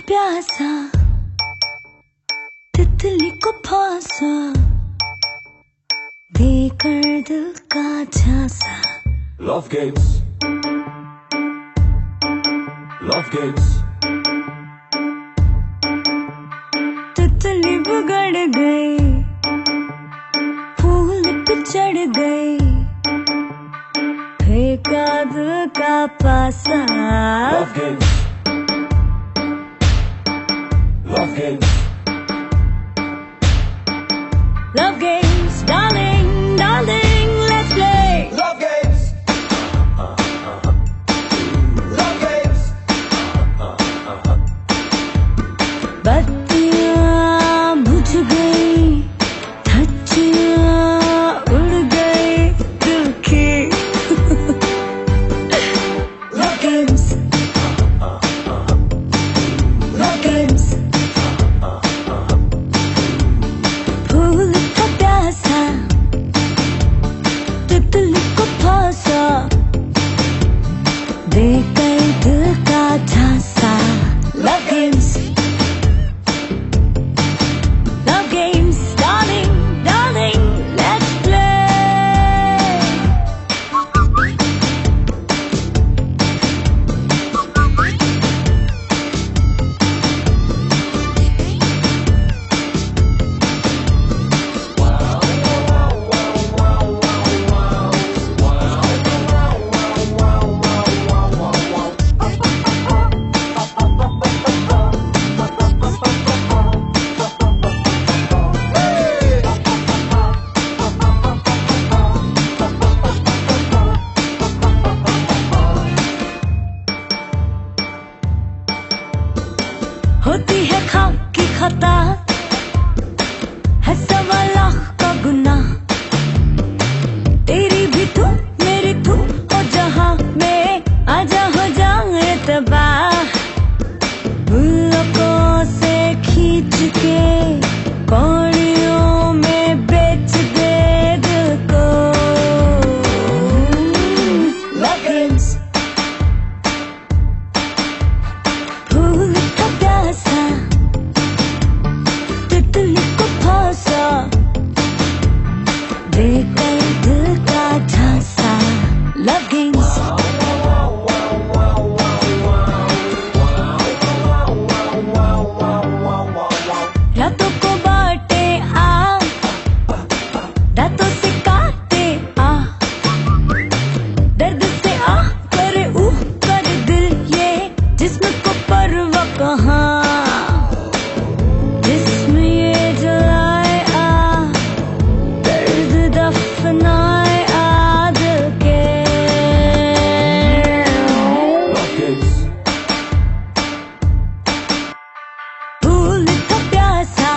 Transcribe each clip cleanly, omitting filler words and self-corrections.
प्यासा तितली को फांसा देकर दिल का झांसा। Love games, love games. तितली बिगड़ गई, फूल पे चढ़ गई, फेंका दिल का पासा। Love games, love games. Love games, darling, darling, let's play. Love games, love games. बत्तियाँ बुझ गई, धज्जियाँ उड़ गई दिल की। Love games, love games. फूल था प्यासा, तितली को फांसा, देकर दिल का झांसा। Love games, love games, darling, darling, let's play. होती है खाकी खता, है सवा लाख का गुनाह, तेरी भी तू मेरी तू हो जहां में, आजा हो जाए तबाह। गुल्लकों से खींच के कौड़ियों में बेच दे दिल को। Love games, फूल का प्यासा, तितली को फांसा, देकर दिल का झांसा। Love games, रातों को बांटे आ, दांतों से काटे आ, दर्द से आ करे ऊपर दिल ये, जिस्म को परवाह कहाँ, जिस्म ये जलाए आ, दर्द दफनाए आ दिल के। Love games, फूल था प्यासा,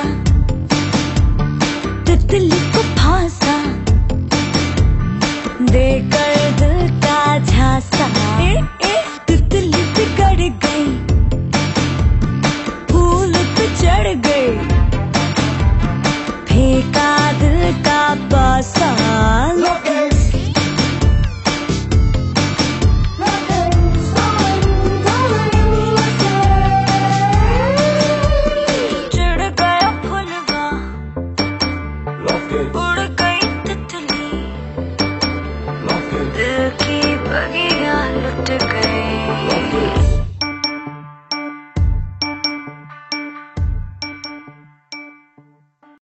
तितली को फांसा, देकर दिल का झांसा। तितली बिगड़ गई, फूल पे चढ़ गई, फेंका दिल का पासा। love games, love games, darling, darling, let's play. चढ़ गया फुलवा, Love games, उड़ गई तितली, love games, दिल की बगिया लुट गई। love games.